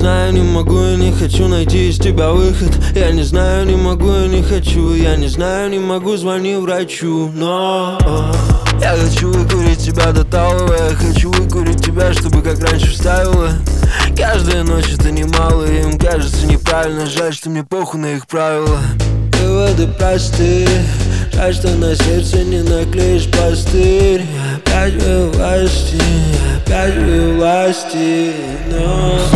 знаю, не могу и не хочу найти из тебя выход. Я не знаю, не могу и не хочу. Я не знаю, не могу, звони врачу. Но я хочу выкурить тебя до талого. Я хочу выкурить тебя, чтобы как раньше вставила. Каждая ночь это немало, и им кажется неправильно. Жаль, что мне похуй на их правила. Выводы просты. Жаль, что на сердце не наклеишь пластырь. Опять вы власти, опять вы власти. Но